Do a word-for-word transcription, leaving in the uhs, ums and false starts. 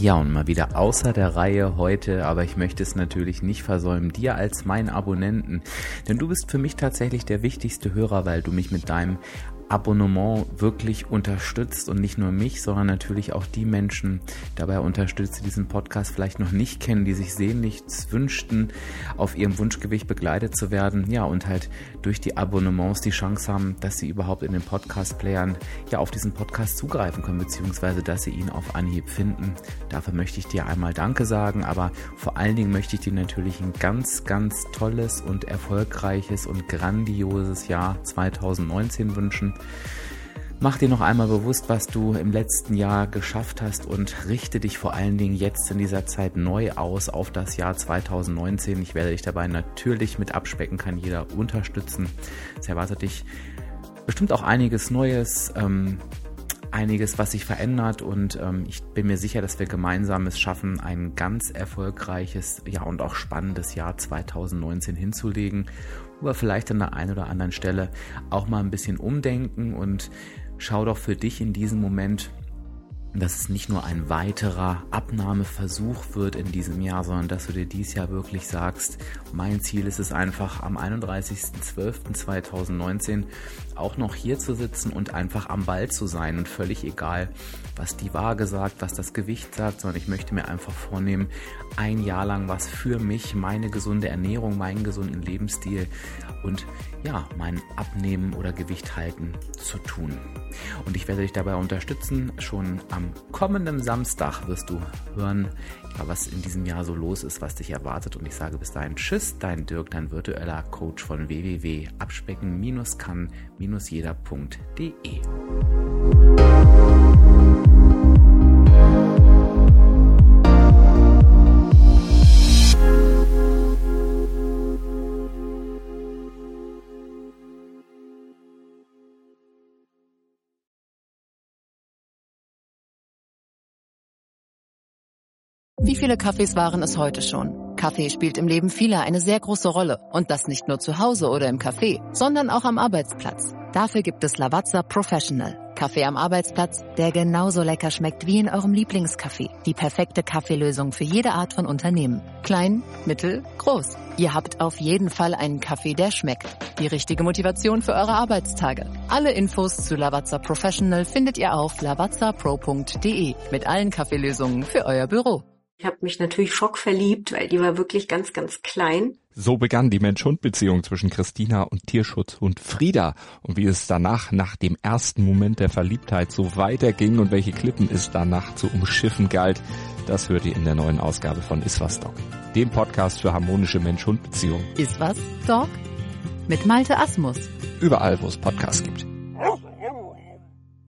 Ja, und mal wieder außer der Reihe heute, aber ich möchte es natürlich nicht versäumen, dir als meinen Abonnenten, denn du bist für mich tatsächlich der wichtigste Hörer, weil du mich mit deinem Abonnement wirklich unterstützt und nicht nur mich, sondern natürlich auch die Menschen dabei unterstützt, die diesen Podcast vielleicht noch nicht kennen, die sich sehnlichst wünschten, auf ihrem Wunschgewicht begleitet zu werden, ja, und halt durch die Abonnements die Chance haben, dass sie überhaupt in den Podcast-Playern ja auf diesen Podcast zugreifen können, beziehungsweise dass sie ihn auf Anhieb finden. Dafür möchte ich dir einmal Danke sagen, aber vor allen Dingen möchte ich dir natürlich ein ganz, ganz tolles und erfolgreiches und grandioses Jahr zwanzig neunzehn wünschen. Mach dir noch einmal bewusst, was du im letzten Jahr geschafft hast und richte dich vor allen Dingen jetzt in dieser Zeit neu aus auf das Jahr zwanzig neunzehn. Ich werde dich dabei natürlich mit abspecken, kann jeder unterstützen. Es erwartet dich bestimmt auch einiges Neues, ähm, einiges, was sich verändert und ähm, ich bin mir sicher, dass wir gemeinsam es schaffen, ein ganz erfolgreiches, ja und auch spannendes Jahr zwanzig neunzehn hinzulegen, wo wir vielleicht an der einen oder anderen Stelle auch mal ein bisschen umdenken und schau doch für dich in diesem Moment, dass es nicht nur ein weiterer Abnahmeversuch wird in diesem Jahr, sondern dass du dir dieses Jahr wirklich sagst, mein Ziel ist es einfach am einunddreißigsten zwölften zweitausendneunzehn auch noch hier zu sitzen und einfach am Ball zu sein und völlig egal, was die Waage sagt, was das Gewicht sagt, sondern ich möchte mir einfach vornehmen, ein Jahr lang was für mich, meine gesunde Ernährung, meinen gesunden Lebensstil und ja, mein Abnehmen oder Gewicht halten zu tun. Und ich werde dich dabei unterstützen. Schon am kommenden Samstag wirst du hören, ja, was in diesem Jahr so los ist, was dich erwartet. Und ich sage bis dahin Tschüss, dein Dirk, dein virtueller Coach von w w w punkt abspecken kann jeder punkt de. Wie viele Kaffees waren es heute schon? Kaffee spielt im Leben vieler eine sehr große Rolle. Und das nicht nur zu Hause oder im Café, sondern auch am Arbeitsplatz. Dafür gibt es Lavazza Professional. Kaffee am Arbeitsplatz, der genauso lecker schmeckt wie in eurem Lieblingscafé. Die perfekte Kaffeelösung für jede Art von Unternehmen. Klein, mittel, groß. Ihr habt auf jeden Fall einen Kaffee, der schmeckt. Die richtige Motivation für eure Arbeitstage. Alle Infos zu Lavazza Professional findet ihr auf lavazza pro punkt de mit allen Kaffeelösungen für euer Büro. Ich habe mich natürlich schockverliebt, weil die war wirklich ganz, ganz klein. So begann die Mensch-Hund-Beziehung zwischen Christina und Tierschutzhund Frieda. Und wie es danach, nach dem ersten Moment der Verliebtheit, so weiterging und welche Klippen es danach zu umschiffen galt, das hört ihr in der neuen Ausgabe von Iswas Dog, dem Podcast für harmonische Mensch-Hund-Beziehungen. Iswas Dog? Mit Malte Asmus. Überall, wo es Podcasts gibt.